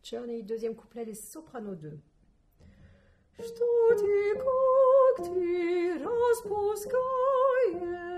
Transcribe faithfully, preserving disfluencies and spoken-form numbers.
Journey, deuxième couplet, les sopranos deux. Что ты, как ты распускаешь